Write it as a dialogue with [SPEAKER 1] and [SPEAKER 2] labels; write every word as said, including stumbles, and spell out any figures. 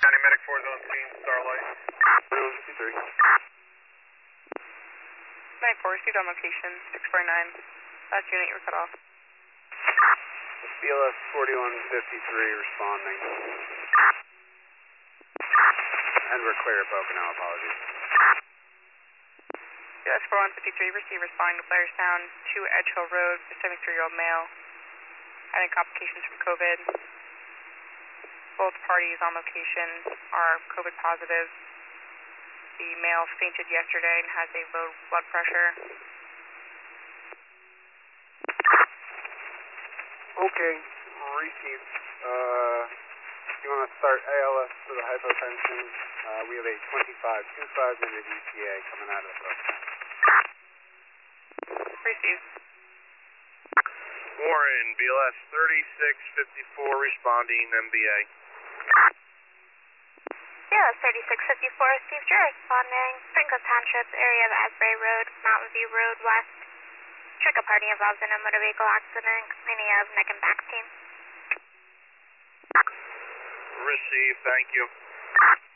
[SPEAKER 1] County Medic four is on scene, Starlight.
[SPEAKER 2] one fifty-three.
[SPEAKER 3] Medic four, received on location, six four nine. Last unit, you were cut off.
[SPEAKER 2] B L S forty-one fifty-three responding. And we're clear of Pocono, apologies.
[SPEAKER 3] B L S forty-one fifty-three, receive responding to Blairstown, two Edge Hill Road, a seventy-three-year-old male, having complications from COVID. Both parties on location are COVID positive. The male fainted yesterday and has a low blood pressure.
[SPEAKER 2] Okay, received. Uh, you want to start A L S for the hypotension? Uh, we have a twenty-five twenty-five minute E T A coming out of the book.
[SPEAKER 3] Received.
[SPEAKER 1] Warren, B L S thirty-six fifty-four responding M B A.
[SPEAKER 4] Yeah, thirty-six fifty-four, Steve Drew responding. Springfield Township, area of Asbury Road, Mountain View Road West. Check a party involved in a motor vehicle accident, complaining of neck and back pain.
[SPEAKER 1] Received, thank you.